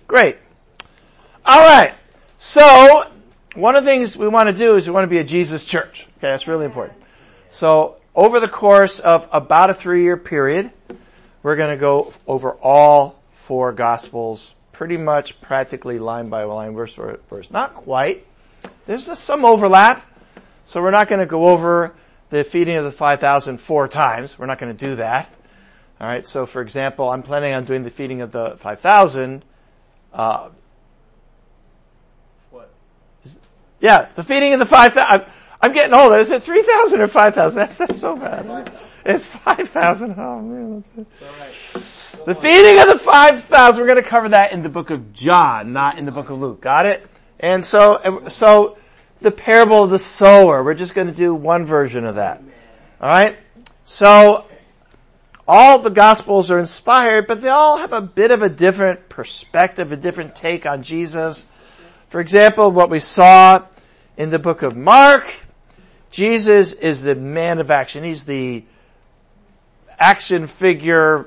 Great. All right. So, one of the things we want to do is we want to be a Jesus church. Okay, that's really important. So, over the course of about a 3-year period, we're going to go over all 4 Gospels, pretty much practically line by line, verse by verse. Not quite. There's just some overlap. So we're not going to go over the feeding of the 5,000 4 times. We're not going to do that. All right. So, for example, I'm planning on doing the feeding of the 5,000. What? Yeah, the feeding of the 5,000. I'm getting older. Is it 3,000 or 5,000? That's so bad. It's 5,000. Oh man, that's all right. The feeding of the 5,000. We're going to cover that in the book of John, not in the book of Luke. Got it? And so the parable of the sower. We're just going to do one version of that. All right. So all the Gospels are inspired, but they all have a bit of a different perspective, a different take on Jesus. For example, what we saw in the book of Mark, Jesus is the man of action. He's the action figure,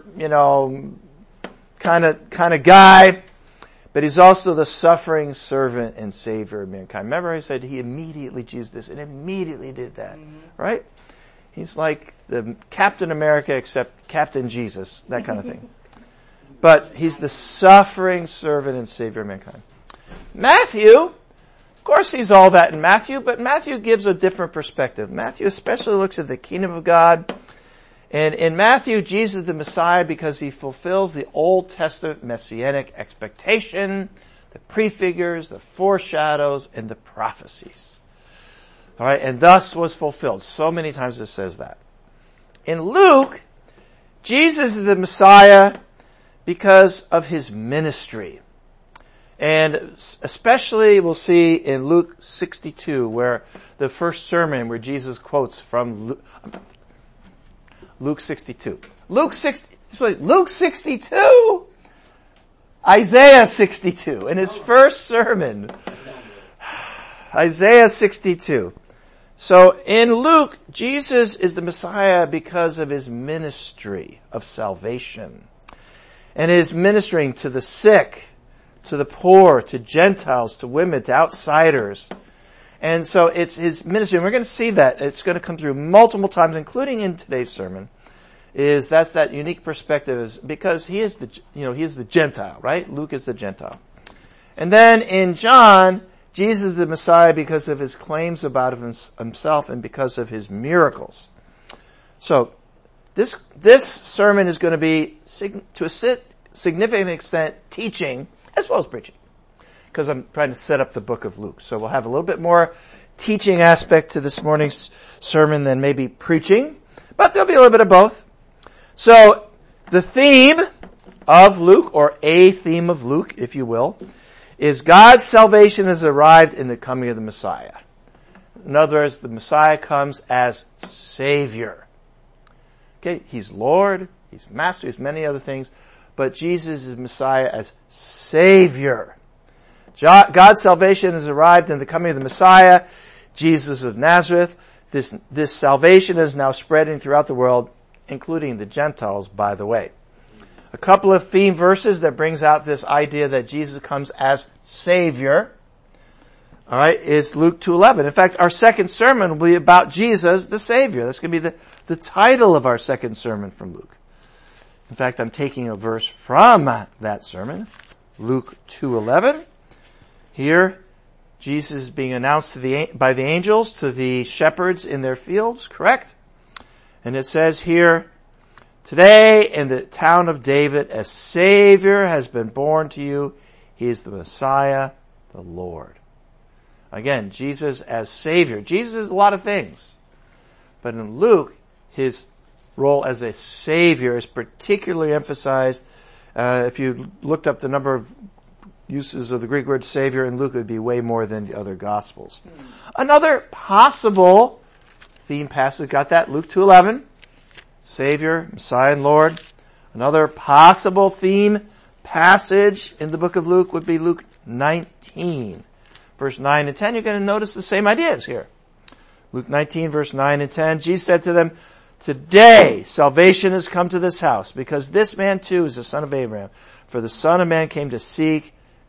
kind of guy, but he's also the suffering servant and savior of mankind. Remember I said he immediately used this and immediately did that, right? He's like the Captain America except Captain Jesus, that kind of thing. But he's the suffering servant and savior of mankind. Matthew, of course he's all that in Matthew, but Matthew gives a different perspective. Matthew especially looks at the kingdom of God. And in Matthew, Jesus is the Messiah because he fulfills the Old Testament messianic expectation, the prefigures, the foreshadows, and the prophecies. All right, and thus was fulfilled. So many times it says that. In Luke, Jesus is the Messiah because of his ministry. And especially we'll see in Luke 62, where the first sermon where Jesus quotes from Luke 62. Luke 62? Isaiah 62 in his first sermon. Isaiah 62. So in Luke, Jesus is the Messiah because of his ministry of salvation. And his ministering to the sick, to the poor, to Gentiles, to women, to outsiders. And so it's his ministry, and we're going to see that. It's going to come through multiple times, including in today's sermon. That's that unique perspective is because he is the Gentile, right? Luke is the Gentile. And then in John, Jesus is the Messiah because of his claims about himself and because of his miracles. So this sermon is going to be to a significant extent teaching as well as preaching, because I'm trying to set up the book of Luke. So we'll have a little bit more teaching aspect to this morning's sermon than maybe preaching, but there'll be a little bit of both. So the theme of Luke, or a theme of Luke, if you will, is God's salvation has arrived in the coming of the Messiah. In other words, the Messiah comes as Savior. Okay, he's Lord, he's Master, he's many other things, but Jesus is Messiah as Savior. God's salvation has arrived in the coming of the Messiah, Jesus of Nazareth. This salvation is now spreading throughout the world, including the Gentiles, by the way. A couple of theme verses that brings out this idea that Jesus comes as Savior, all right, is Luke 2:11. In fact, our second sermon will be about Jesus, the Savior. That's going to be the title of our second sermon from Luke. In fact, I'm taking a verse from that sermon, Luke 2:11. Here, Jesus is being announced by the angels to the shepherds in their fields, correct? And it says here, today in the town of David, a Savior has been born to you. He is the Messiah, the Lord. Again, Jesus as Savior. Jesus is a lot of things. But in Luke, his role as a Savior is particularly emphasized. If you looked up the number of uses of the Greek word Savior in Luke, it would be way more than the other Gospels. Another possible theme passage, got that? Luke 2:11. Savior, Messiah, and Lord. Another possible theme passage in the book of Luke would be Luke 19, verse 9 and 10. You're going to notice the same ideas here. Luke 19, verse 9 and 10. Jesus said to them, today salvation has come to this house, because this man too is the son of Abraham. For the Son of Man came to seek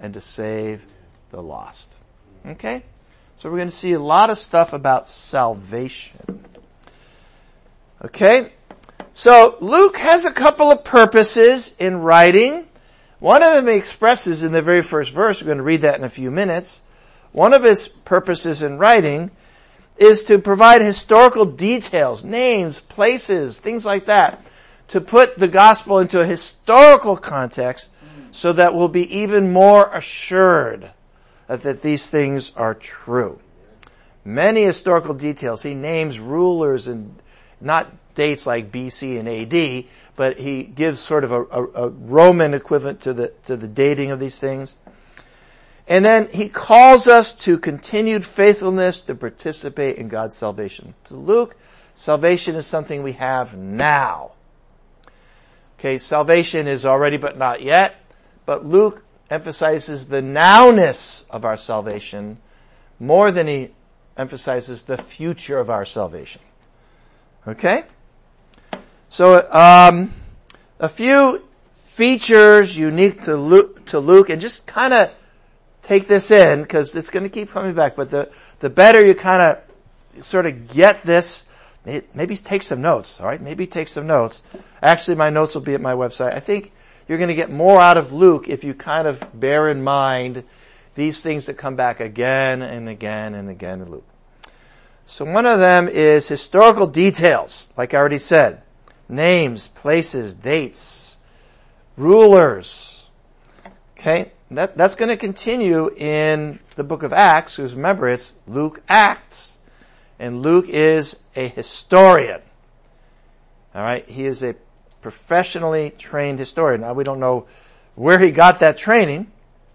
and to save the lost. Okay? So we're going to see a lot of stuff about salvation. Okay? So Luke has a couple of purposes in writing. One of them he expresses in the very first verse. We're going to read that in a few minutes. One of his purposes in writing is to provide historical details, names, places, things like that, to put the gospel into a historical context so that we'll be even more assured that these things are true. Many historical details. He names rulers and not dates like BC and AD, but he gives sort of a Roman equivalent to the dating of these things. And then he calls us to continued faithfulness to participate in God's salvation. To Luke, salvation is something we have now. Okay, salvation is already but not yet, but Luke emphasizes the nowness of our salvation more than he emphasizes the future of our salvation. Okay? So, a few features unique to Luke, and just kind of take this in, because it's going to keep coming back, but the better you kind of sort of get this, maybe take some notes, alright? Maybe take some notes. Actually, my notes will be at my website. I think you're going to get more out of Luke if you kind of bear in mind these things that come back again and again and again in Luke. So one of them is historical details, like I already said. Names, places, dates, rulers. Okay? That's going to continue in the book of Acts, because remember, it's Luke Acts. And Luke is a historian. Alright? He is a professionally trained historian. Now, we don't know where he got that training.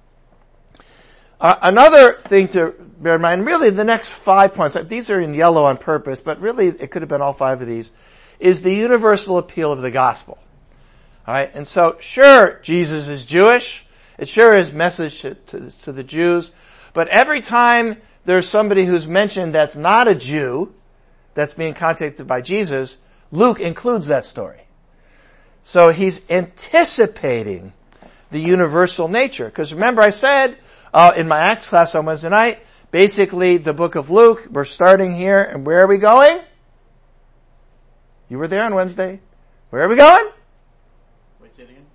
Another thing to bear in mind, really the next 5 points, these are in yellow on purpose, but really it could have been all 5 of these, is the universal appeal of the gospel. Alright, and so, sure, Jesus is Jewish. It sure is message to the Jews. But every time there's somebody who's mentioned that's not a Jew, that's being contacted by Jesus, Luke includes that story. So he's anticipating the universal nature. Because remember I said, in my Acts class on Wednesday night, basically the book of Luke, we're starting here, and where are we going? You were there on Wednesday. Where are we going? Wait, say it again.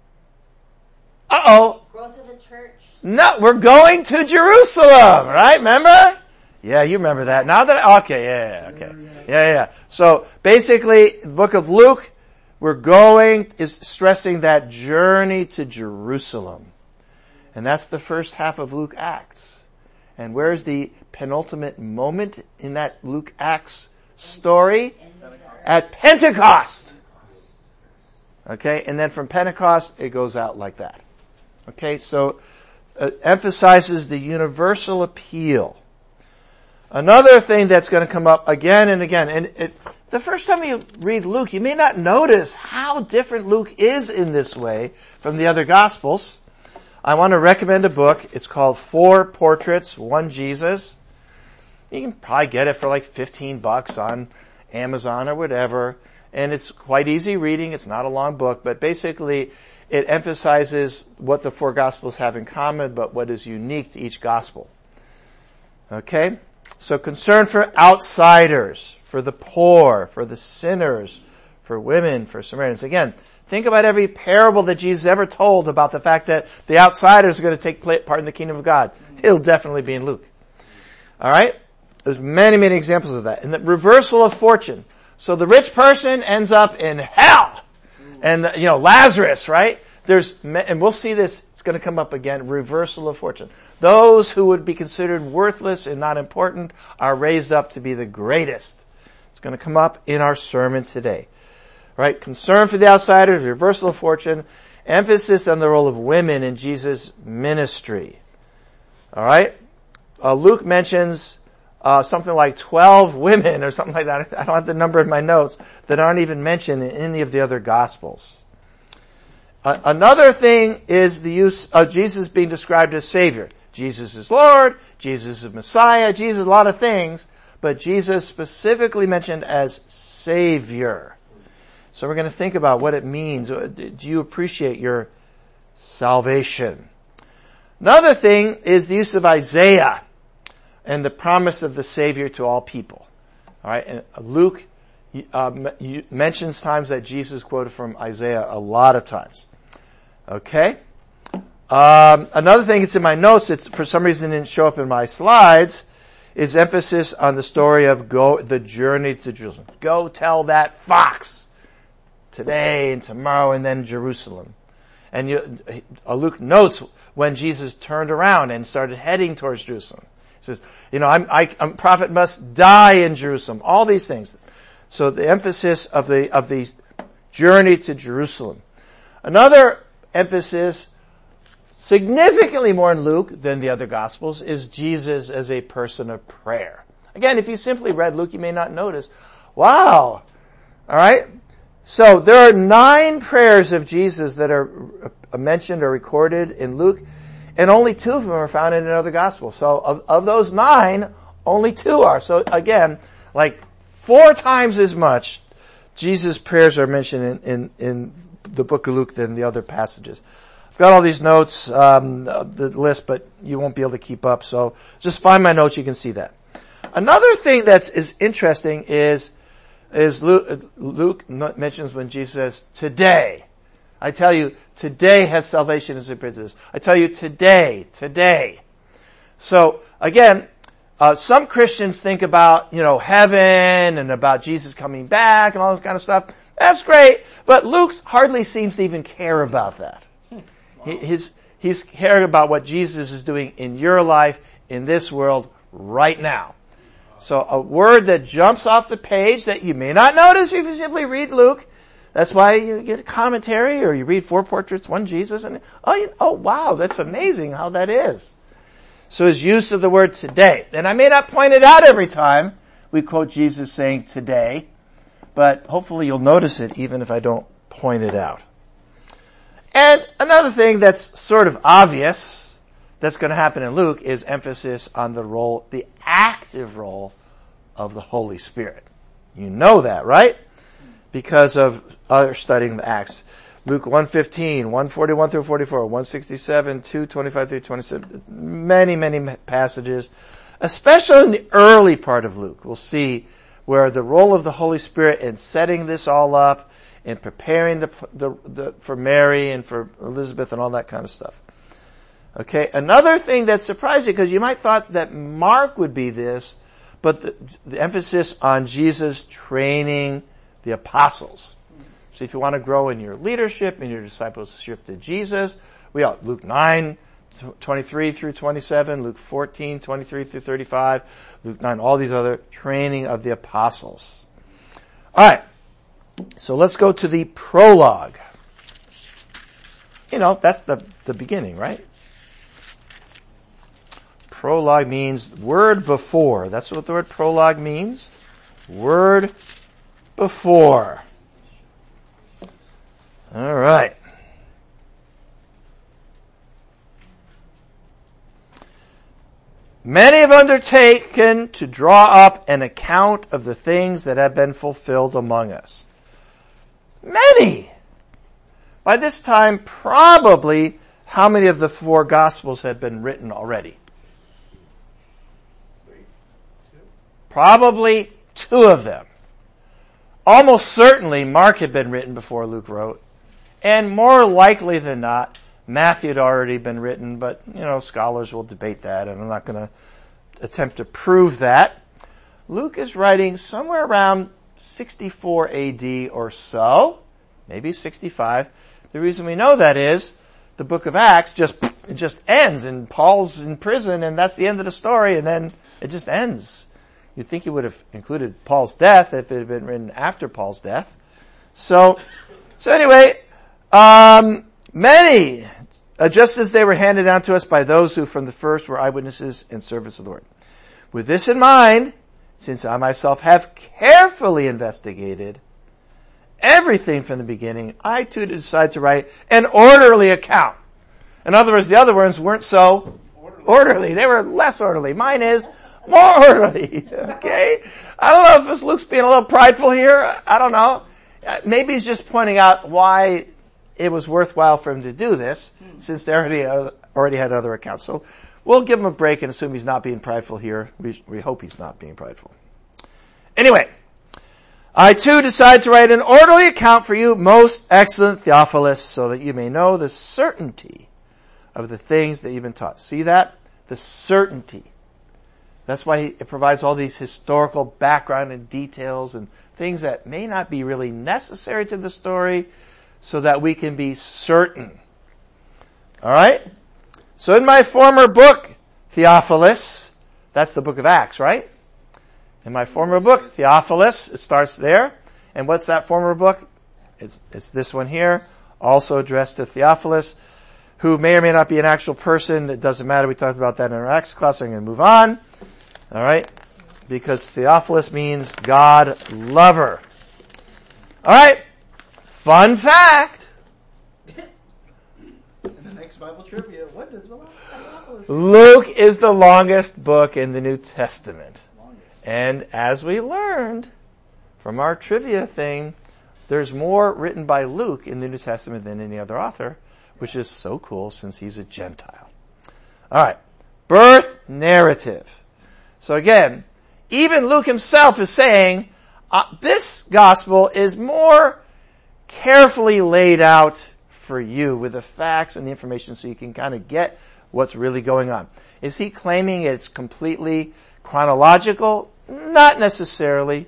Uh-oh. Growth of the church. No, we're going to Jerusalem, right? Remember? Yeah, you remember that. Now that, okay, yeah, okay. Yeah. So basically, the book of Luke, is stressing that journey to Jerusalem. And that's the first half of Luke Acts. And where's the penultimate moment in that Luke Acts story? At Pentecost. Okay, and then from Pentecost, it goes out like that. Okay, so emphasizes the universal appeal. Another thing that's going to come up again and again, and the first time you read Luke, you may not notice how different Luke is in this way from the other Gospels. I want to recommend a book. It's called 4 Portraits, One Jesus. You can probably get it for like $15 on Amazon or whatever. And it's quite easy reading. It's not a long book, but basically it emphasizes what the 4 Gospels have in common, but what is unique to each Gospel. Okay? So concern for outsiders, for the poor, for the sinners, for women, for Samaritans. Again, think about every parable that Jesus ever told about the fact that the outsiders are going to take part in the kingdom of God. It'll definitely be in Luke. Alright? There's many, many examples of that. And the reversal of fortune. So the rich person ends up in hell. And, Lazarus, right? And we'll see this, it's going to come up again, reversal of fortune. Those who would be considered worthless and not important are raised up to be the greatest. It's going to come up in our sermon today. Right? Concern for the outsiders, reversal of fortune, emphasis on the role of women in Jesus' ministry. Alright? Luke mentions something like 12 women or something like that. I don't have the number in my notes that aren't even mentioned in any of the other Gospels. Another thing is the use of Jesus being described as Savior. Jesus is Lord, Jesus is Messiah, Jesus is a lot of things, but Jesus specifically mentioned as Savior. So we're going to think about what it means. Do you appreciate your salvation? Another thing is the use of Isaiah and the promise of the Savior to all people. All right, and Luke mentions times that Jesus quoted from Isaiah a lot of times. Okay. Another thing, it's in my notes, it's for some reason didn't show up in my slides, is emphasis on the story of the journey to Jerusalem. Go tell that fox today and tomorrow and then Jerusalem. And Luke notes when Jesus turned around and started heading towards Jerusalem. He says, a prophet must die in Jerusalem. All these things. So the emphasis of the journey to Jerusalem. Another emphasis, significantly more in Luke than the other Gospels, is Jesus as a person of prayer. Again, if you simply read Luke, you may not notice. Wow! Alright? So there are 9 prayers of Jesus that are mentioned or recorded in Luke, and only 2 of them are found in another Gospel. So of those 9, only 2 are. So again, like 4 times as much Jesus' prayers are mentioned in the book of Luke than the other passages. I've got all these notes, the list, but you won't be able to keep up. So just find my notes, you can see that. Another thing is interesting is Luke mentions when Jesus says, today. I tell you, today has salvation as a princess. I tell you, today. So again, some Christians think about, heaven and about Jesus coming back and all that kind of stuff. That's great, but Luke hardly seems to even care about that. He's caring about what Jesus is doing in your life, in this world, right now. So a word that jumps off the page that you may not notice if you simply read Luke. That's why you get a commentary or you read 4 portraits, 1 Jesus, and wow, that's amazing how that is. So his use of the word today. And I may not point it out every time we quote Jesus saying today, but hopefully you'll notice it even if I don't point it out. And another thing that's sort of obvious that's going to happen in Luke is emphasis on the active role of the Holy Spirit. You know that, right? Because of other studying the Acts. Luke 1:15, 1:41 through 44, 167, 2:25 through 27, many passages, especially in the early part of Luke. We'll see where the role of the Holy Spirit in setting this all up, in preparing for Mary and for Elizabeth and all that kind of stuff. Okay, another thing that's surprising, because you might thought that Mark would be this, but the emphasis on Jesus training the apostles. So if you want to grow in your leadership, in your discipleship to Jesus, we are Luke 9:23 through 27, Luke 14:23 through 35, Luke 9, all these other training of the apostles. Alright, so let's go to the prologue. That's the beginning, right? Prologue means word before. That's what the word prologue means. Word before. All right. Many have undertaken to draw up an account of the things that have been fulfilled among us. Many! By this time, probably, how many of the 4 Gospels had been written already? Probably 2 of them. Almost certainly Mark had been written before Luke wrote. And more likely than not, Matthew had already been written, but, scholars will debate that, and I'm not going to attempt to prove that. Luke is writing somewhere around 64 AD or so, maybe 65. The reason we know that is the book of Acts just ends, and Paul's in prison, and that's the end of the story, and then it just ends. You'd think he would have included Paul's death if it had been written after Paul's death. So anyway, many, just as they were handed down to us by those who from the first were eyewitnesses in service of the Lord. With this in mind, since I myself have carefully investigated everything from the beginning, I too decide to write an orderly account. In other words, the other ones weren't so orderly. They were less orderly. Mine is more orderly. Okay? I don't know if Luke's being a little prideful here. I don't know. Maybe he's just pointing out why it was worthwhile for him to do this, since they already already had other accounts. So we'll give him a break and assume he's not being prideful here. We hope he's not being prideful. Anyway, I too decide to write an orderly account for you, most excellent Theophilus, so that you may know the certainty of the things that you've been taught. See that? The certainty. That's why it provides all these historical background and details and things that may not be really necessary to the story, so that we can be certain. Alright? So in my former book, Theophilus, that's the book of Acts, right? In my former book, Theophilus, it starts there. And what's that former book? It's this one here, also addressed to Theophilus, who may or may not be an actual person. It doesn't matter. We talked about that in our Acts class. I'm going to move on. Alright? Because Theophilus means God lover. Alright? Fun fact. In the next Bible trivia, what does Theophilus? Luke is the longest book in the New Testament. And as we learned from our trivia thing, there's more written by Luke in the New Testament than any other author, which is so cool since he's a Gentile. Alright. Birth narrative. So again, even Luke himself is saying, this gospel is more carefully laid out for you with the facts and the information so you can kind of get what's really going on. Is he claiming it's completely chronological? Not necessarily,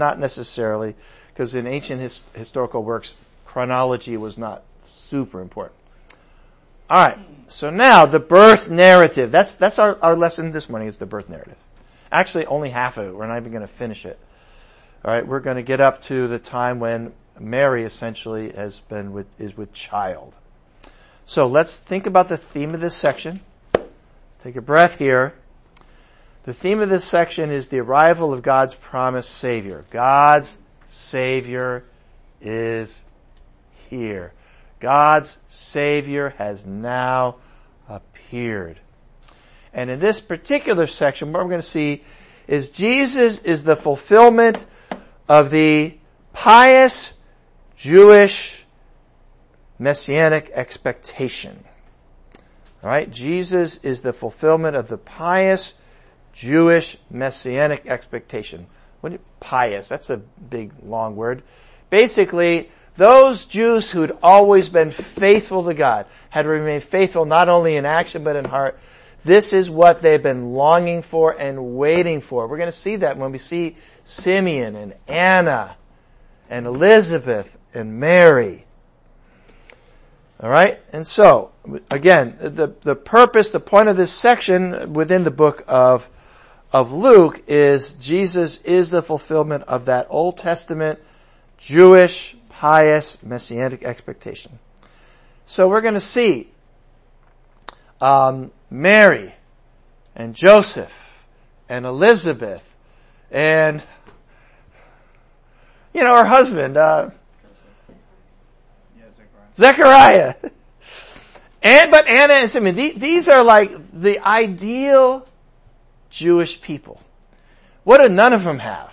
because in ancient historical works, chronology was not super important. Alright, so now the birth narrative. That's our lesson this morning, is the birth narrative. Actually, only half of it. We're not even going to finish it. Alright, we're going to get up to the time when Mary essentially is with child. So let's think about the theme of this section. Let's take a breath here. The theme of this section is the arrival of God's promised Savior. God's Savior is here. God's Savior has now appeared. And in this particular section, what we're going to see is Jesus is the fulfillment of the pious Jewish messianic expectation. All right? Jesus is the fulfillment of the pious Jewish messianic expectation. Pious, that's a big, long word. Basically, those Jews who'd always been faithful to God, had remained faithful not only in action but in heart, this is what they've been longing for and waiting for. We're going to see that when we see Simeon and Anna and Elizabeth and Mary. Alright? And so, again, the purpose, the point of this section within the book of Luke is Jesus is the fulfillment of that Old Testament Jewish pious messianic expectation. So we're going to see Mary and Joseph and Elizabeth and her husband Zechariah. But Anna and Simeon, these are like the ideal Jewish people. What do none of them have?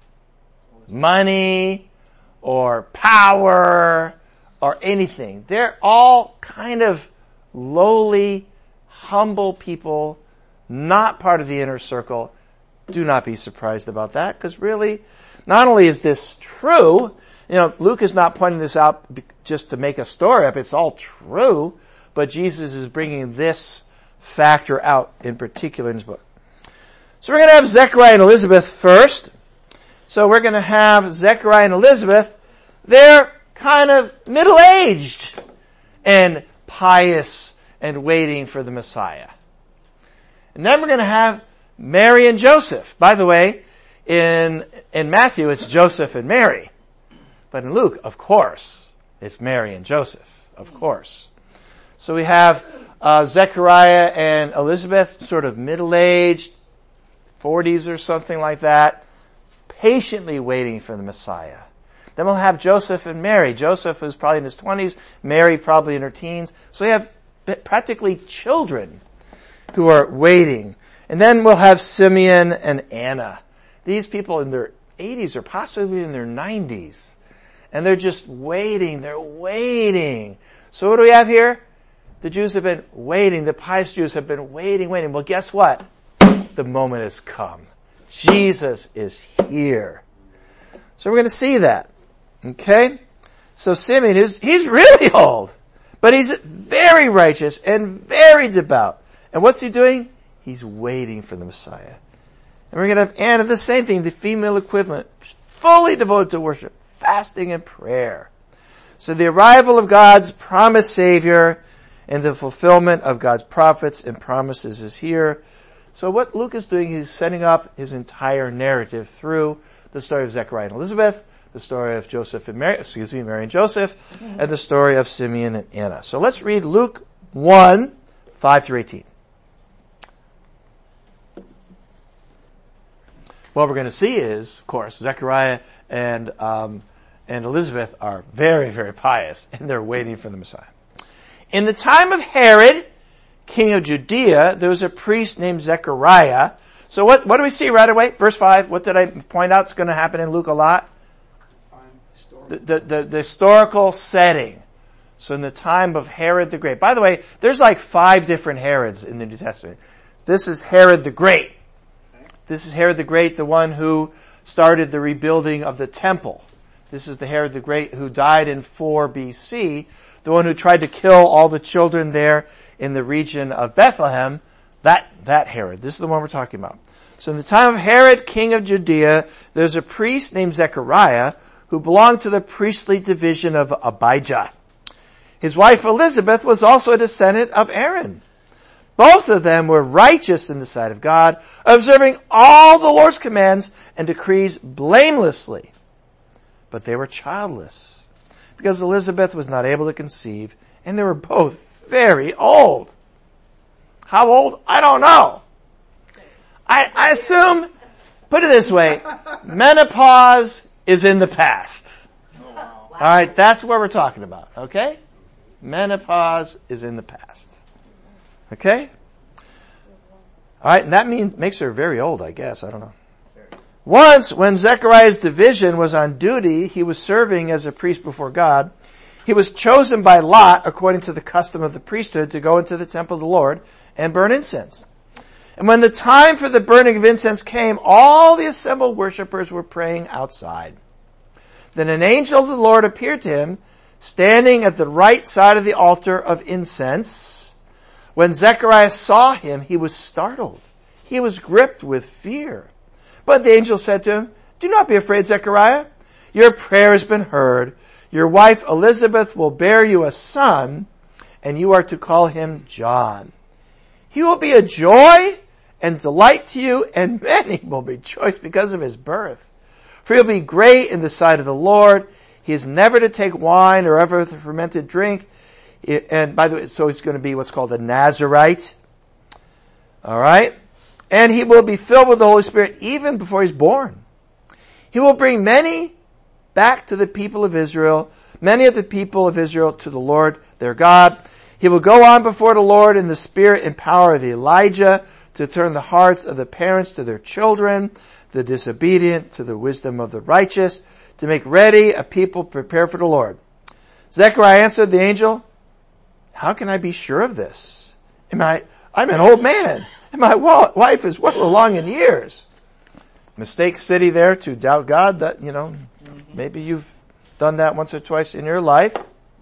Money or power or anything. They're all kind of lowly, humble people, not part of the inner circle. Do not be surprised about that, because really, not only is this true, Luke is not pointing this out just to make a story up. It's all true, but Jesus is bringing this factor out in particular in his book. So we're going to have Zechariah and Elizabeth first. So we're going to have Zechariah and Elizabeth. They're kind of middle-aged and pious and waiting for the Messiah. And then we're going to have Mary and Joseph. By the way, in Matthew, it's Joseph and Mary. But in Luke, of course, it's Mary and Joseph. Of course. So we have Zechariah and Elizabeth, sort of middle-aged, 40s or something like that, patiently waiting for the Messiah. Then we'll have Joseph and Mary. Joseph is probably in his 20s, Mary probably in her teens. So we have practically children who are waiting. And then we'll have Simeon and Anna. These people in their 80s or possibly in their 90s. And they're just waiting. They're waiting. So what do we have here? The Jews have been waiting. The pious Jews have been waiting. Well, guess what? The moment has come. Jesus is here. So we're going to see that. Okay? So Simeon he's really old, but he's very righteous and very devout. And what's he doing? He's waiting for the Messiah. And we're going to have Anna, the same thing, the female equivalent, fully devoted to worship, fasting and prayer. So the arrival of God's promised Savior and the fulfillment of God's prophets and promises is here. So what Luke is doing, he's setting up his entire narrative through the story of Zechariah and Elizabeth, the story of Mary and Joseph, and the story of Simeon and Anna. So let's read Luke 1, 5 through 18. What we're going to see is, of course, Zechariah and Elizabeth are very, very pious, and they're waiting for the Messiah. In the time of Herod, king of Judea, there was a priest named Zechariah. So what do we see right away? Verse 5, what did I point out is going to happen in Luke a lot? The historical setting. So in the time of Herod the Great. By the way, there's like 5 different Herods in the New Testament. This is Herod the Great. This is Herod the Great, the one who started the rebuilding of the temple. This is the Herod the Great who died in 4 BC, the one who tried to kill all the children there in the region of Bethlehem. That Herod. This is the one we're talking about. So in the time of Herod, king of Judea, there's a priest named Zechariah who belonged to the priestly division of Abijah. His wife Elizabeth was also a descendant of Aaron. Both of them were righteous in the sight of God, observing all the Lord's commands and decrees blamelessly. But they were childless, because Elizabeth was not able to conceive, and they were both very old. How old? I don't know. I assume, put it this way, menopause is in the past. Alright, that's what we're talking about, okay? Menopause is in the past. Okay? Alright, and that makes her very old, I guess. I don't know. Once, when Zechariah's division was on duty, he was serving as a priest before God. He was chosen by lot, according to the custom of the priesthood, to go into the temple of the Lord and burn incense. And when the time for the burning of incense came, all the assembled worshipers were praying outside. Then an angel of the Lord appeared to him, standing at the right side of the altar of incense. When Zechariah saw him, he was startled. He was gripped with fear. But the angel said to him, "Do not be afraid, Zechariah. Your prayer has been heard. Your wife Elizabeth will bear you a son, and you are to call him John. He will be a joy and delight to you, and many will rejoice because of his birth. For he'll be great in the sight of the Lord. He is never to take wine or other fermented drink." And by the way, so he's going to be what's called a Nazirite. Alright? And he will be filled with the Holy Spirit even before he's born. He will bring many back to the people of Israel, many of the people of Israel to the Lord their God. He will go on before the Lord in the spirit and power of Elijah to turn the hearts of the parents to their children, the disobedient to the wisdom of the righteous, to make ready a people prepared for the Lord. Zechariah answered the angel, "How can I be sure of this? I'm an old man, and my wife is well along in years." Mistake city there to doubt God. That, maybe you've done that once or twice in your life.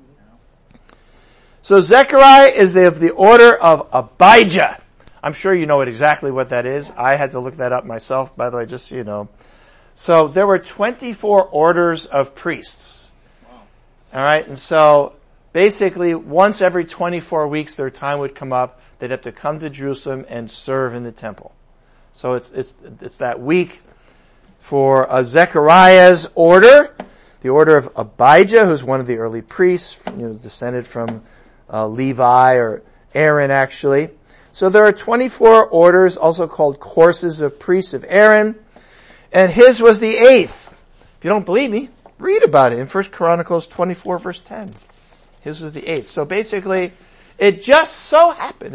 So Zechariah is of the order of Abijah. I'm sure you know exactly what that is. I had to look that up myself, by the way, just so you know. So there were 24 orders of priests. Alright, and so basically once every 24 weeks their time would come up. They'd have to come to Jerusalem and serve in the temple. So it's that week for Zechariah's order, the order of Abijah, who's one of the early priests, descended from Levi or Aaron actually. So there are 24 orders, also called courses of priests of Aaron, and his was the 8th. If you don't believe me, read about it in 1 Chronicles 24 verse 10. His was the 8th. So basically, it just so happened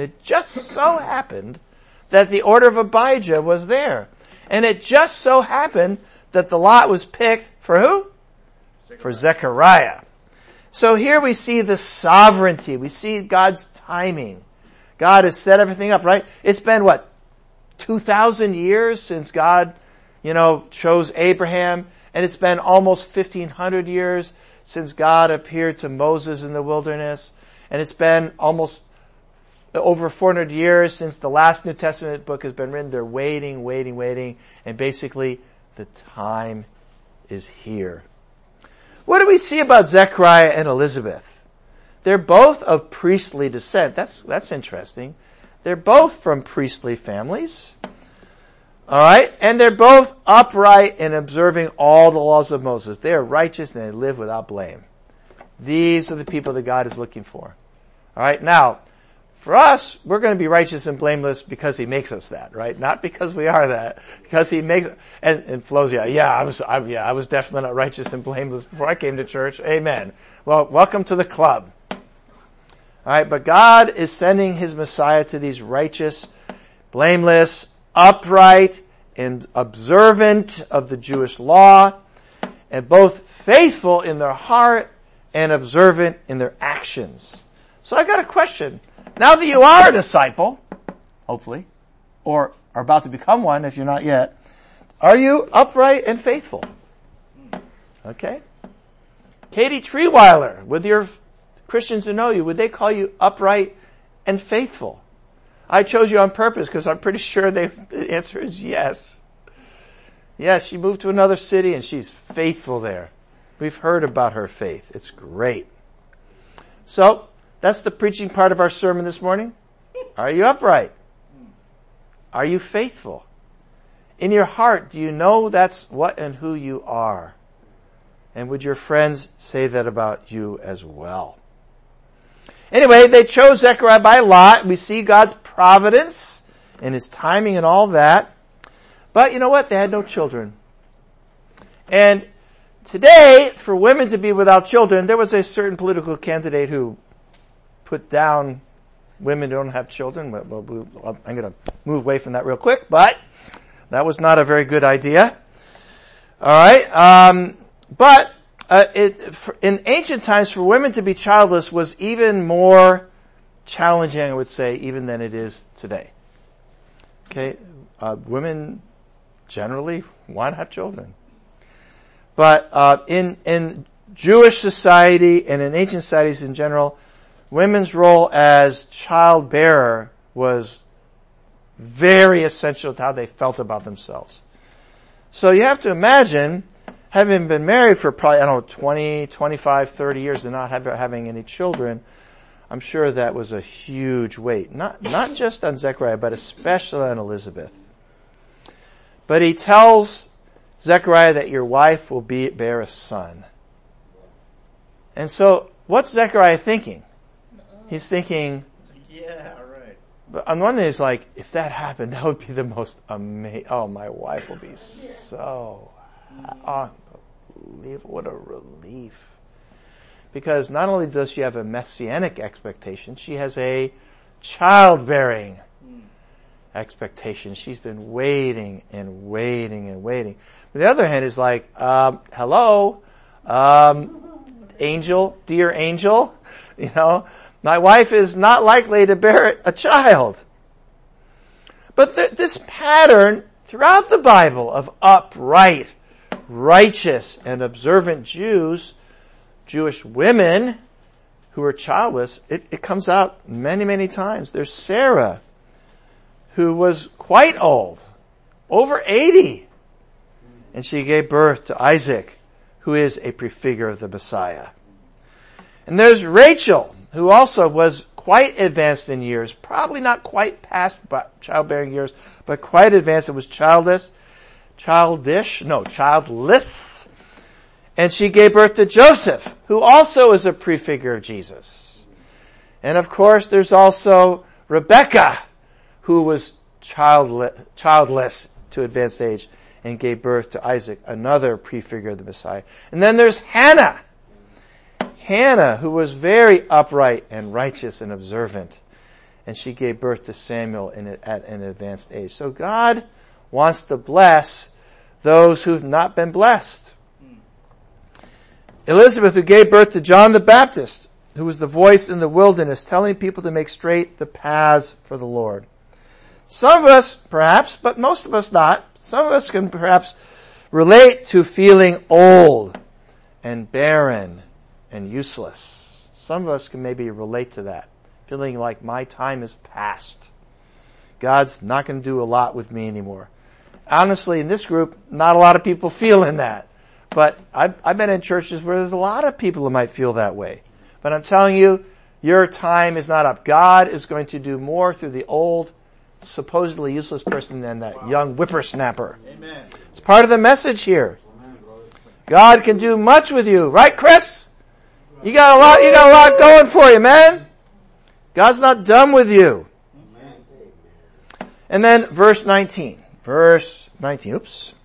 that the order of Abijah was there. And it just so happened that the lot was picked for who? For Zechariah. So here we see the sovereignty. We see God's timing. God has set everything up, right? It's been 2,000 years since God, chose Abraham, and it's been almost 1,500 years since God appeared to Moses in the wilderness, and it's been almost over 400 years since the last New Testament book has been written. They're waiting, and basically the time is here. What do we see about Zechariah and Elizabeth? They're both of priestly descent. That's interesting. They're both from priestly families. All right? And they're both upright in observing all the laws of Moses. They are righteous and they live without blame. These are the people that God is looking for. All right? Now, for us, we're going to be righteous and blameless because He makes us that, right? Not because we are that. Because He makes, and flows, I was definitely not righteous and blameless before I came to church. Amen. Well, welcome to the club. All right, but God is sending His Messiah to these righteous, blameless, upright, and observant of the Jewish law, and both faithful in their heart and observant in their actions. So I got a question. Now that you are a disciple, hopefully, or are about to become one if you're not yet, are you upright and faithful? Okay. Katie Treeweiler, with your Christians who know you, would they call you upright and faithful? I chose you on purpose because I'm pretty sure the answer is yes. Yes, she moved to another city and she's faithful there. We've heard about her faith. It's great. So, that's the preaching part of our sermon this morning. Are you upright? Are you faithful? In your heart, do you know that's what and who you are? And would your friends say that about you as well? Anyway, they chose Zechariah by lot. We see God's providence and His timing and all that. But you know what? They had no children. And today, for women to be without children, there was a certain political candidate who put down women who don't have children. I'm going to move away from that real quick, but that was not a very good idea. All right. But in ancient times, for women to be childless was even more challenging, I would say, even than it is today. Okay. Women generally want to have children. But in Jewish society and in ancient societies in general, women's role as child bearer was very essential to how they felt about themselves. So you have to imagine, having been married for probably, 20, 25, 30 years and not having any children, I'm sure that was a huge weight. Not just on Zechariah, but especially on Elizabeth. But he tells Zechariah that your wife will bear a son. And so, what's Zechariah thinking? He's thinking, yeah, right. But on one hand, he's like, if that happened, that would be the most amazing. Oh, my wife will be so unbelievable. What a relief. Because not only does she have a messianic expectation, she has a childbearing expectation. She's been waiting and waiting and waiting. But the other hand is like, hello, angel, dear angel, my wife is not likely to bear a child. But this pattern throughout the Bible of upright, righteous, and observant Jewish women who are childless, it comes out many, many times. There's Sarah, who was quite old, over 80, and she gave birth to Isaac, who is a prefigure of the Messiah. And there's Rachel, who also was quite advanced in years, probably not quite past childbearing years, but quite advanced. It was childless, and she gave birth to Joseph, who also is a prefigure of Jesus. And of course, there's also Rebecca, who was childless to advanced age and gave birth to Isaac, another prefigure of the Messiah. And then there's Hannah, who was very upright and righteous and observant, and she gave birth to Samuel at an advanced age. So God wants to bless those who've not been blessed. Elizabeth, who gave birth to John the Baptist, who was the voice in the wilderness, telling people to make straight the paths for the Lord. Some of us, perhaps, but most of us not, some of us can perhaps relate to feeling old and barren and useless. Some of us can maybe relate to that, feeling like my time is past. God's not going to do a lot with me anymore. Honestly, in this group, not a lot of people feeling that. But I've been in churches where there's a lot of people who might feel that way. But I'm telling you, your time is not up. God is going to do more through the old, supposedly useless person than that young whippersnapper. Amen. It's part of the message here. God can do much with you. Right, Chris? You got a lot going for you, man. God's not done with you. And then verse 19. Verse 19.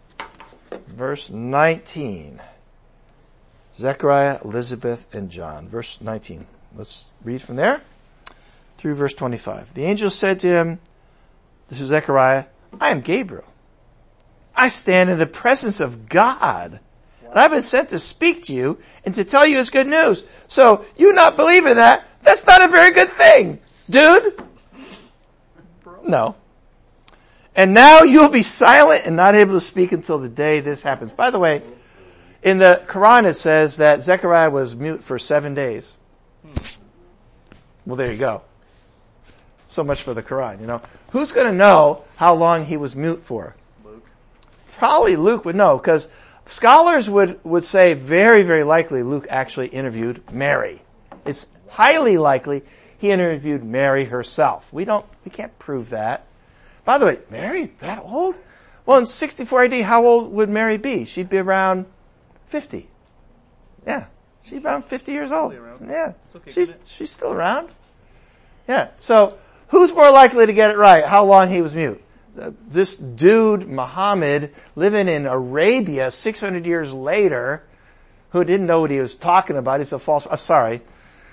Zechariah, Elizabeth, and John. Verse 19. Let's read from there through verse 25. The angel said to him, this is Zechariah, I am Gabriel. I stand in the presence of God. And I've been sent to speak to you and to tell you his good news. So you not believing that, that's not a very good thing, dude. No. And now you'll be silent and not able to speak until the day this happens. By the way, in the Quran it says that Zechariah was mute for 7 days. Well, there you go. So much for the Quran, Who's going to know how long he was mute for? Luke. Probably Luke would know, because scholars would say very, very likely Luke actually interviewed Mary. It's highly likely he interviewed Mary herself. We can't prove that. By the way, Mary, that old? Well, in 64 AD, how old would Mary be? She'd be around 50. Yeah. She's around 50 years old. Yeah. She's still around. Yeah. So, who's more likely to get it right? How long he was mute? This dude, Muhammad, living in Arabia 600 years later, who didn't know what he was talking about. He's a false, sorry.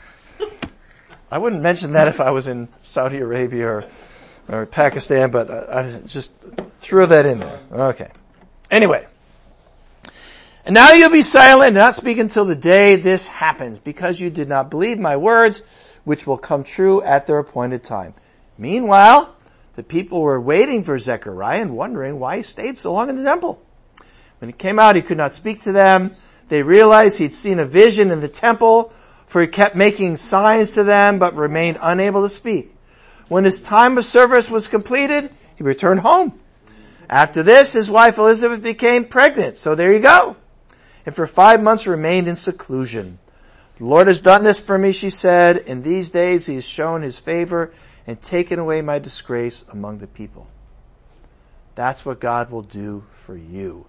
I wouldn't mention that if I was in Saudi Arabia or Pakistan, but I just threw that in there. Okay. Anyway. And now you'll be silent and not speak until the day this happens, because you did not believe my words, which will come true at their appointed time. Meanwhile, the people were waiting for Zechariah and wondering why he stayed so long in the temple. When he came out, he could not speak to them. They realized he'd seen a vision in the temple, for he kept making signs to them, but remained unable to speak. When his time of service was completed, he returned home. After this, his wife Elizabeth became pregnant. So there you go. And for 5 months remained in seclusion. The Lord has done this for me, she said. In these days he has shown his favor and taken away my disgrace among the people. That's what God will do for you.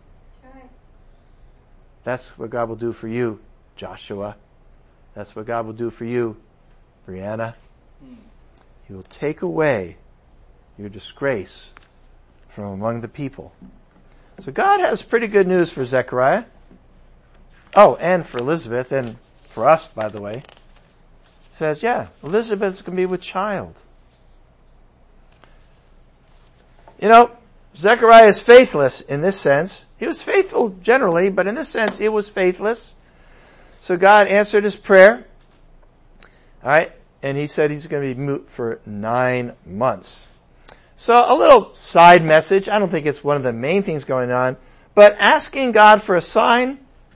That's what God will do for you, Joshua. That's what God will do for you, Brianna. He will take away your disgrace from among the people. So God has pretty good news for Zechariah. Oh, and for Elizabeth, and for us, by the way. He says, Elizabeth's going to be with child. Zechariah is faithless in this sense. He was faithful generally, but in this sense, he was faithless. So God answered his prayer. Alright, and he said he's going to be mute for 9 months. So a little side message. I don't think it's one of the main things going on, but asking God for a sign,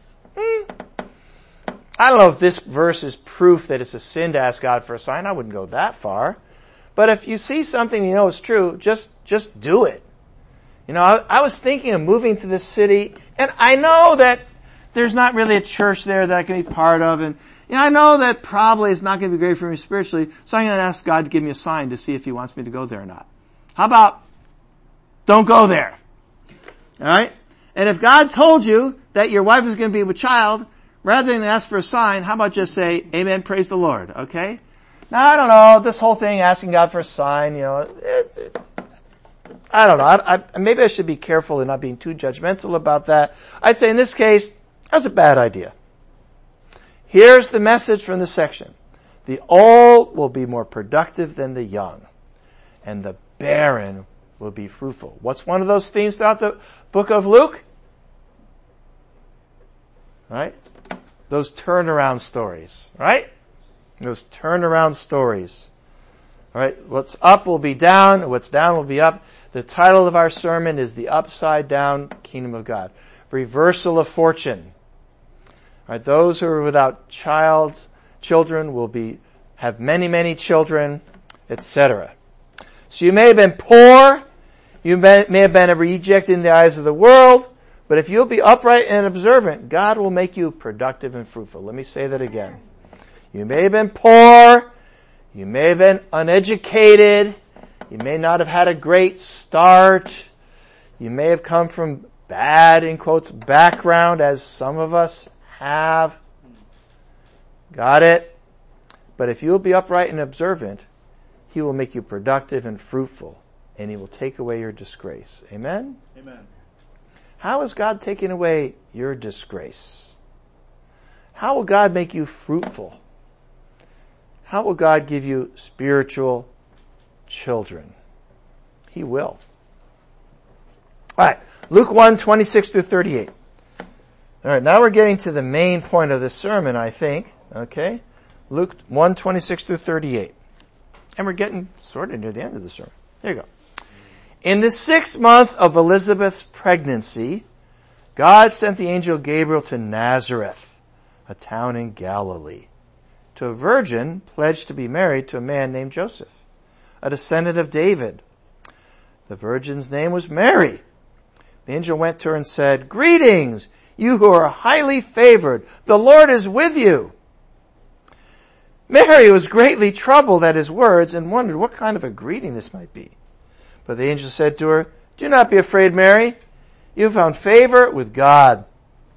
I don't know if this verse is proof that it's a sin to ask God for a sign. I wouldn't go that far. But if you see something you know is true, just do it. I was thinking of moving to this city, and I know that there's not really a church there that I can be part of, and I know that probably it's not going to be great for me spiritually, so I'm going to ask God to give me a sign to see if he wants me to go there or not. How about, don't go there? Alright? And if God told you that your wife is going to be with child, rather than ask for a sign, how about just say, amen, praise the Lord, okay? Now, I don't know, this whole thing, asking God for a sign, I don't know. Maybe I should be careful in not being too judgmental about that. I'd say in this case, that's a bad idea. Here's the message from this section. The old will be more productive than the young, and the barren will be fruitful. What's one of those themes throughout the book of Luke? Right? Those turnaround stories, right? Those turnaround stories. All right, what's up will be down, what's down will be up. The title of our sermon is The Upside Down Kingdom of God. Reversal of fortune. All right, those who are without children will have many, many children, etc. So you may have been poor, you may have been a reject in the eyes of the world, but if you'll be upright and observant, God will make you productive and fruitful. Let me say that again. You may have been poor, you may have been uneducated, you may not have had a great start, you may have come from bad, in quotes, background, as some of us have. Got it? But if you'll be upright and observant, He will make you productive and fruitful, and He will take away your disgrace. Amen? Amen. How is God taking away your disgrace? How will God make you fruitful? How will God give you spiritual children? He will. All right, Luke 1, 26 through 38. All right, now we're getting to the main point of this sermon, I think. Okay? Luke 1, 26 through 38. And we're getting sort of near the end of the sermon. There you go. In the 6th month of Elizabeth's pregnancy, God sent the angel Gabriel to Nazareth, a town in Galilee, to a virgin pledged to be married to a man named Joseph, a descendant of David. The virgin's name was Mary. The angel went to her and said, "Greetings, you who are highly favored. The Lord is with you." Mary was greatly troubled at his words and wondered what kind of a greeting this might be. But the angel said to her, "Do not be afraid, Mary. You have found favor with God."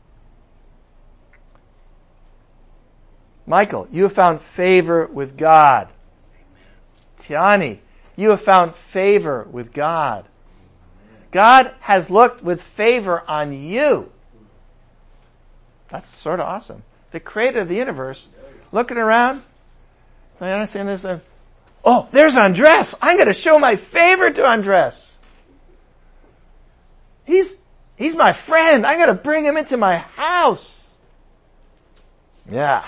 Michael, you have found favor with God. Tiani, you have found favor with God. God has looked with favor on you. That's sort of awesome. The creator of the universe, looking around, I understand this. Oh, there's Andres. I'm going to show my favor to Andres. He's my friend. I'm going to bring him into my house. Yeah.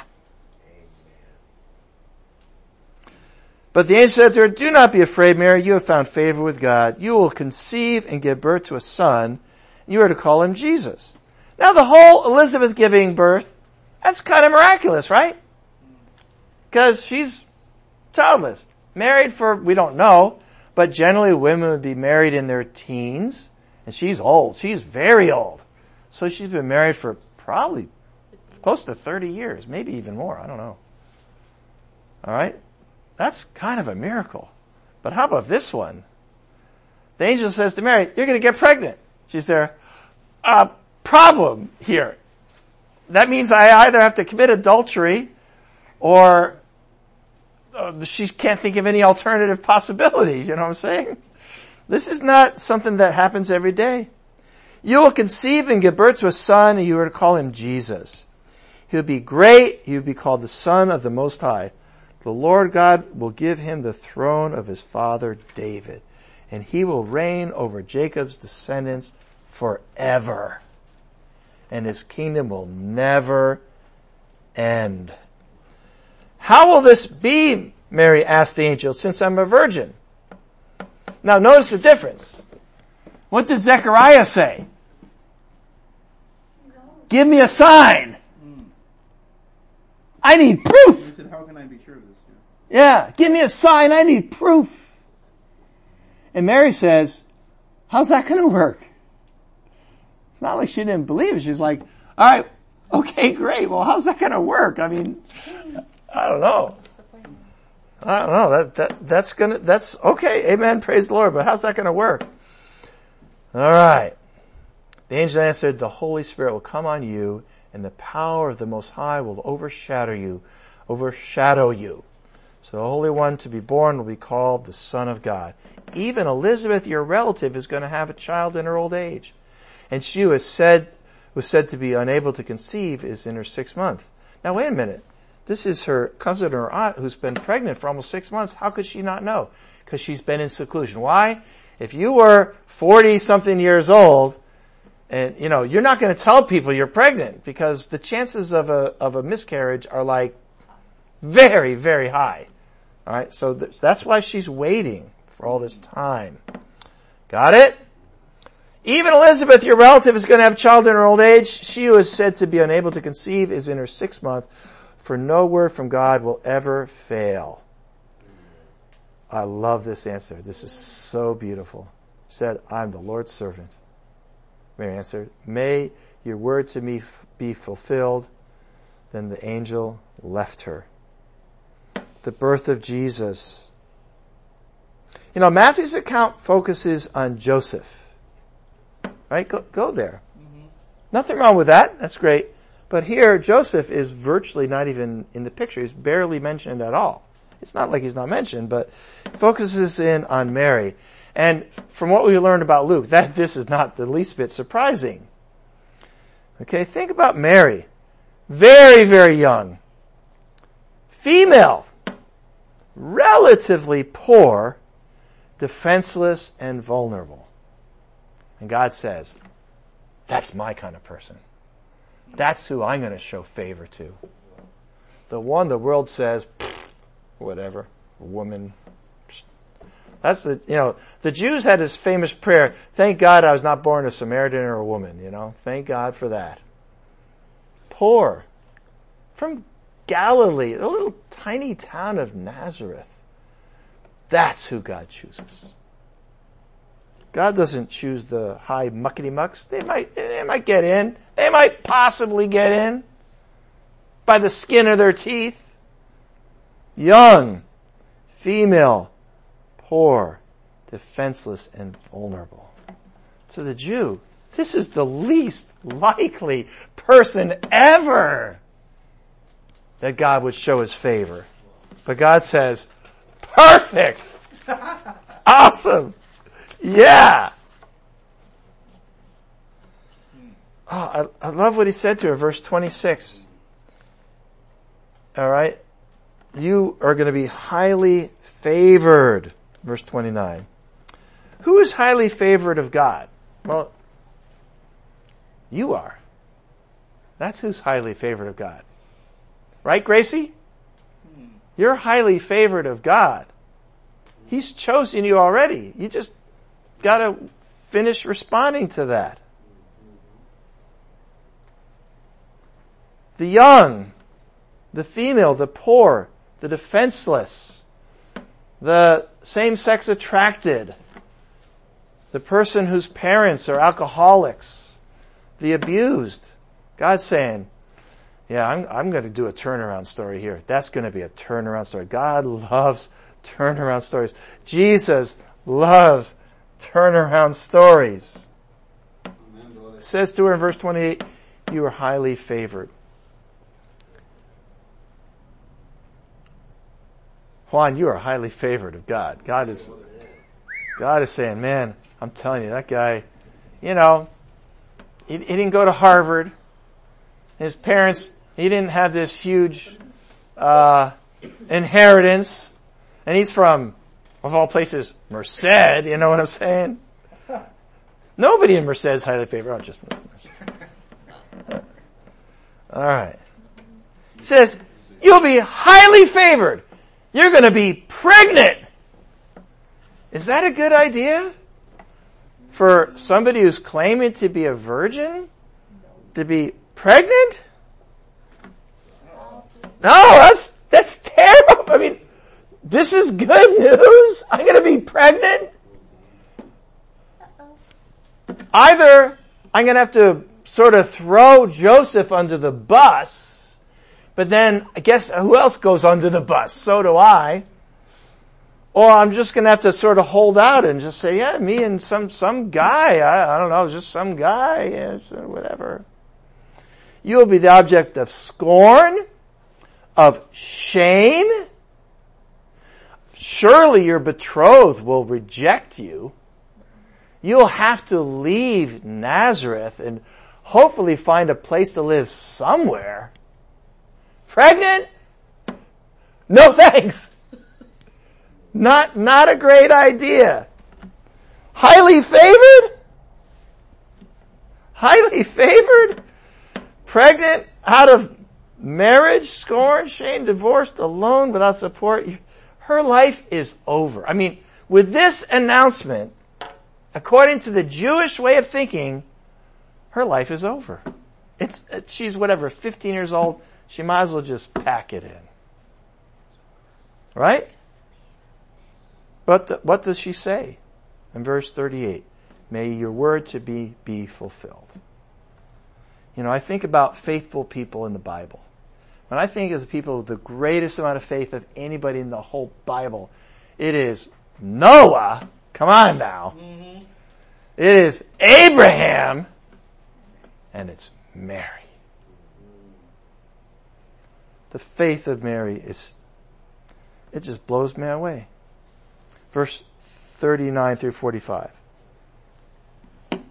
But the angel said to her, "Do not be afraid, Mary. You have found favor with God. You will conceive and give birth to a son, and you are to call him Jesus." Now the whole Elizabeth giving birth, that's kind of miraculous, right? Because she's childless. Married for, we don't know, but generally women would be married in their teens, and she's old. She's very old. So she's been married for probably close to 30 years, maybe even more. I don't know. All right? That's kind of a miracle. But how about this one? The angel says to Mary, "You're going to get pregnant." She's there. Problem here. That means I either have to commit adultery or she can't think of any alternative possibilities. You know what I'm saying? This is not something that happens every day. "You will conceive and give birth to a son, and you are to call him Jesus. He'll be great. He will be called the Son of the Most High. The Lord God will give him the throne of his father David, and he will reign over Jacob's descendants forever, and his kingdom will never end." "How will this be?" Mary asked the angel, "since I'm a virgin?" Now notice the difference. What did Zechariah say? "Give me a sign. I need proof." He said, "How can I be sure of this?" Yeah, give me a sign. I need proof. And Mary says, "How's that going to work?" It's not like she didn't believe it. She's like, "All right, okay, great. Well, how's that going to work?" I mean, I don't know. That's okay. Amen. Praise the Lord. But how's that going to work? All right. The angel answered, "The Holy Spirit will come on you, and the power of the Most High will overshadow you. So the Holy One to be born will be called the Son of God. Even Elizabeth, your relative, is going to have a child in her old age. And she was said to be unable to conceive is in her 6th month." Now wait a minute. This is her cousin or aunt who's been pregnant for almost 6 months. How could she not know? Because she's been in seclusion. Why? If you were 40-something years old, And, you're not going to tell people you're pregnant because the chances of a miscarriage are like very, very high. All right. So that's why she's waiting for all this time. Got it? Even Elizabeth, your relative, is going to have a child in her old age. She who is said to be unable to conceive is in her 6th month, for no word from God will ever fail. I love this answer. This is so beautiful. She said, I'm the Lord's servant. Mary answered, may your word to me be fulfilled. Then the angel left her. The birth of Jesus. Matthew's account focuses on Joseph. Right? Go there. Mm-hmm. Nothing wrong with that. That's great. But here, Joseph is virtually not even in the picture. He's barely mentioned at all. It's not like he's not mentioned, but focuses in on Mary. And from what we learned about Luke, that this is not the least bit surprising. Okay, think about Mary. Very, very young. Female. Relatively poor, defenseless, and vulnerable. And God says, that's my kind of person. That's who I'm going to show favor to. The one the world says, whatever, a woman. That's the Jews had this famous prayer, thank God I was not born a Samaritan or a woman, Thank God for that. Poor. From Galilee, a little tiny town of Nazareth. That's who God chooses. God doesn't choose the high muckety mucks. They might get in. They might possibly get in by the skin of their teeth. Young, female, poor, defenseless, and vulnerable. To the Jew, this is the least likely person ever that God would show his favor. But God says, perfect! Awesome! Yeah! Oh, I love what he said to her, verse 26. All right? You are going to be highly favored. Verse 29. Who is highly favored of God? Well, you are. That's who's highly favored of God. Right, Gracie? You're highly favored of God. He's chosen you already. You just got to finish responding to that. The young, the female, the poor, the defenseless, the same-sex attracted, the person whose parents are alcoholics, the abused. God's saying, yeah, I'm going to do a turnaround story here. That's going to be a turnaround story. God loves turnaround stories. Jesus loves turnaround stories. It says to her in verse 28, you are highly favored. Juan, you are highly favored of God. God is saying, man, I'm telling you, that guy, he didn't go to Harvard. His parents, he didn't have this huge inheritance. And he's from, of all places, Merced, you know what I'm saying? Nobody in Merced is highly favored. Oh, just listen. All right. It says, you'll be highly favored. You're going to be pregnant. Is that a good idea? For somebody who's claiming to be a virgin to be pregnant? No, that's terrible. I mean, this is good news. I'm going to be pregnant. Either I'm going to have to sort of throw Joseph under the bus, but then I guess who else goes under the bus? So do I. Or I'm just going to have to sort of hold out and just say, yeah, me and some guy, I don't know, just some guy, yeah, whatever. You will be the object of scorn, of shame. Surely your betrothed will reject you. You'll have to leave Nazareth and hopefully find a place to live somewhere. Pregnant? No thanks. Not a great idea. Highly favored? highly favored, pregnant, out of marriage, scorn, shame, divorced, alone, without support. Her life is over. I mean, with this announcement, according to the Jewish way of thinking, her life is over. She's 15 years old. She might as well just pack it in. Right? But what does she say in verse 38? May your word to be fulfilled. I think about faithful people in the Bible. When I think of the people with the greatest amount of faith of anybody in the whole Bible, it is Noah. Come on now. Mm-hmm. It is Abraham. And it's Mary. The faith of Mary it just blows me away. Verse 39 through 45. Here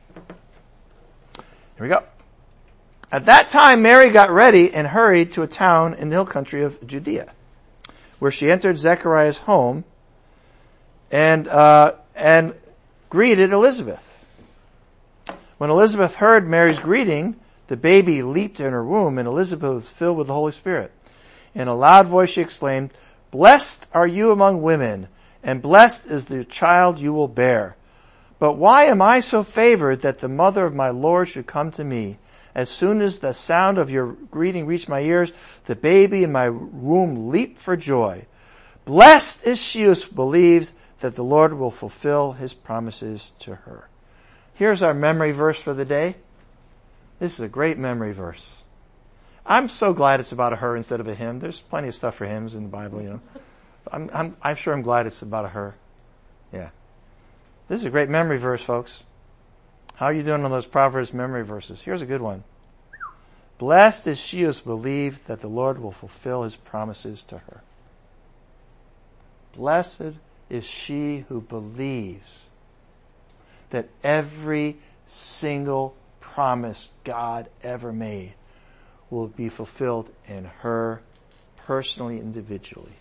we go. At that time, Mary got ready and hurried to a town in the hill country of Judea, where she entered Zechariah's home and greeted Elizabeth. When Elizabeth heard Mary's greeting, the baby leaped in her womb, and Elizabeth was filled with the Holy Spirit. In a loud voice she exclaimed, "Blessed are you among women, and blessed is the child you will bear. But why am I so favored that the mother of my Lord should come to me? As soon as the sound of your greeting reached my ears, the baby in my womb leaped for joy. Blessed is she who believes that the Lord will fulfill his promises to her." Here's our memory verse for the day. This is a great memory verse. I'm so glad it's about a her instead of a him. There's plenty of stuff for hymns in the Bible, I'm sure I'm glad it's about a her. Yeah. This is a great memory verse, folks. How are you doing on those Proverbs memory verses? Here's a good one. Blessed is she who has believed that the Lord will fulfill his promises to her. Blessed is she who believes that every single promise God ever made will be fulfilled in her personally, individually.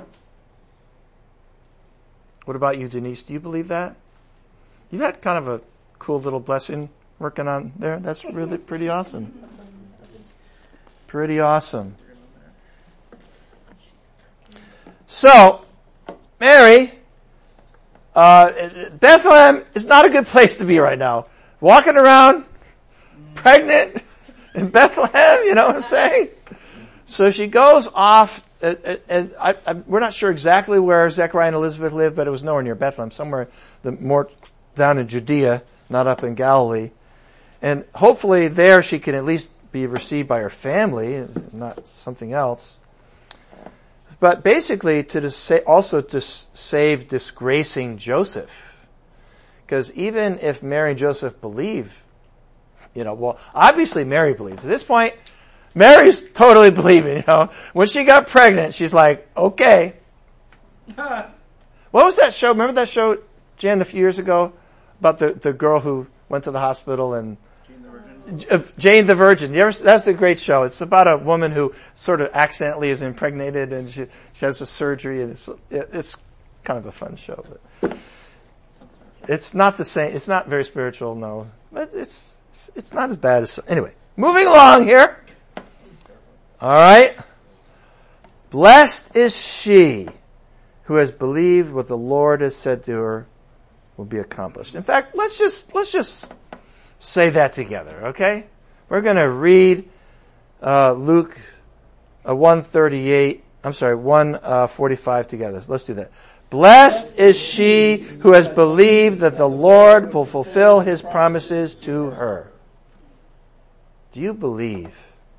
What about you, Denise? Do you believe that? You've had kind of a cool little blessing working on there. That's really pretty awesome. Pretty awesome. So, Mary, Bethlehem is not a good place to be right now. Walking around, pregnant in Bethlehem, you know what I'm saying? So she goes off, and we're not sure exactly where Zechariah and Elizabeth lived, but it was nowhere near Bethlehem, somewhere more down in Judea, not up in Galilee. And hopefully there she can at least be received by her family, not something else. But basically to save disgracing Joseph. Because even if Mary and Joseph believe, obviously Mary believes. At this point, Mary's totally believing, When she got pregnant, she's like, okay. What was that show? Remember that show, Jen, a few years ago? About the girl who went to the hospital and Jane the Virgin. That's a great show. It's about a woman who sort of accidentally is impregnated and she has a surgery, and it's kind of a fun show. But it's not the same. It's not very spiritual, no. But it's not as bad as, anyway. Moving along here. Alright. Blessed is she who has believed what the Lord has said to her will be accomplished. In fact, let's just say that together, okay? We're going to read Luke 1:45 together. Let's do that. Blessed is she who has believed that the Lord will fulfill his promises to her. Do you believe?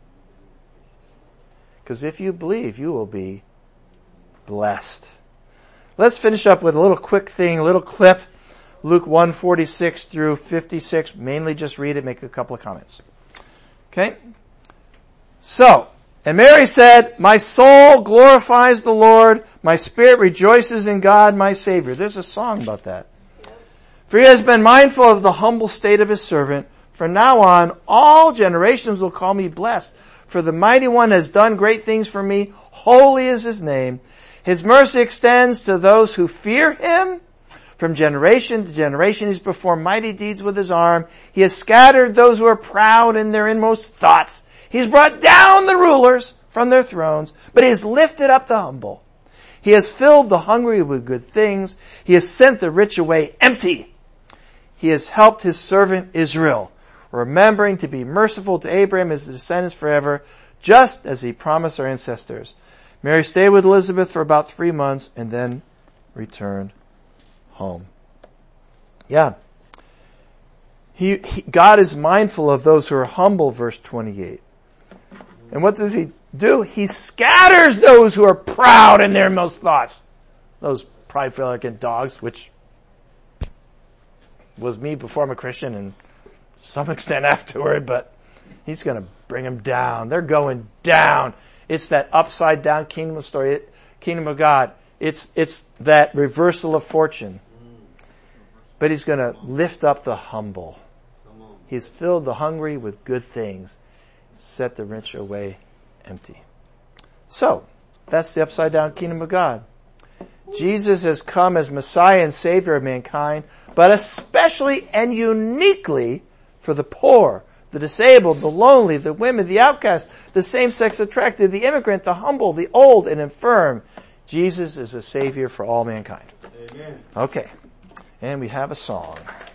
Because if you believe, you will be blessed. Let's finish up with a little quick thing, a little clip. Luke 1:46 through 56. Mainly just read it, make a couple of comments. Okay? So, and Mary said, "My soul glorifies the Lord. My spirit rejoices in God, my Savior." There's a song about that. "For he has been mindful of the humble state of his servant. From now on, all generations will call me blessed. For the Mighty One has done great things for me. Holy is his name. His mercy extends to those who fear him From generation to generation he's performed mighty deeds with his arm. He has scattered those who are proud in their inmost thoughts. He's brought down the rulers from their thrones, but he has lifted up the humble. He has filled the hungry with good things. He has sent the rich away empty. He has helped his servant Israel, remembering to be merciful to Abraham and his descendants forever, just as he promised our ancestors. Mary stayed with Elizabeth for about 3 months and then returned home. Yeah. God is mindful of those who are humble, verse 28. And what does he do? He scatters those who are proud in their inmost thoughts. Those prideful, arrogant dogs, which was me before I'm a Christian and to some extent afterward, but he's going to bring them down. They're going down. It's that upside down kingdom story, kingdom of God. It's that reversal of fortune. But he's going to lift up the humble. He's filled the hungry with good things, set the rich away empty. So, that's the upside down kingdom of God. Jesus has come as Messiah and Savior of mankind, but especially and uniquely for the poor, the disabled, the lonely, the women, the outcast, the same-sex attracted, the immigrant, the humble, the old and infirm. Jesus is a Savior for all mankind. Amen. Okay. And we have a song.